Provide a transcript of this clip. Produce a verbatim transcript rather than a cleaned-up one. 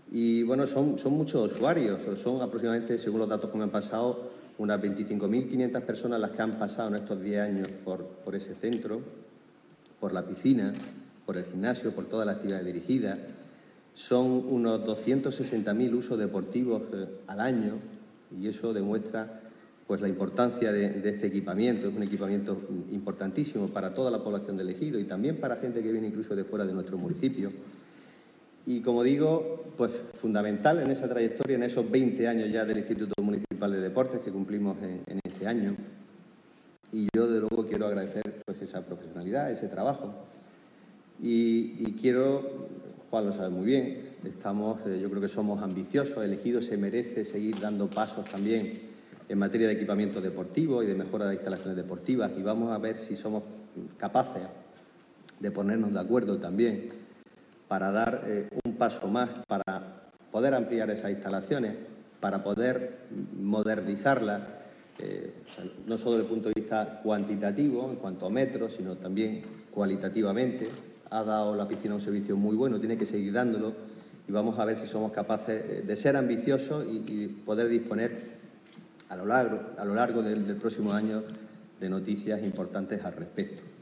Y bueno, son, son muchos usuarios, son aproximadamente, según los datos que me han pasado, unas veinticinco mil quinientas personas las que han pasado en estos diez años por, por ese centro, por la piscina, por el gimnasio, por todas las actividades dirigidas. Son unos doscientos sesenta mil usos deportivos eh, al año, y eso demuestra pues, la importancia de, de este equipamiento. Es un equipamiento importantísimo para toda la población del Ejido y también para gente que viene incluso de fuera de nuestro municipio. Y, como digo, pues fundamental en esa trayectoria, en esos veinte años ya del Instituto Municipal de Deportes que cumplimos en, en este año. Y yo, de luego, quiero agradecer pues, esa profesionalidad, ese trabajo. Y, y quiero, Juan lo sabe muy bien, estamos, eh, yo creo que somos ambiciosos, el Ejido se merece seguir dando pasos también en materia de equipamiento deportivo y de mejora de instalaciones deportivas, y vamos a ver si somos capaces de ponernos de acuerdo también para dar eh, un paso más, para poder ampliar esas instalaciones, para poder modernizarlas, eh, no solo desde el punto de vista cuantitativo, en cuanto a metros, sino también cualitativamente. Ha dado la piscina un servicio muy bueno, tiene que seguir dándolo, y vamos a ver si somos capaces de ser ambiciosos y, y poder disponer a lo largo, a lo largo del, del próximo año de noticias importantes al respecto.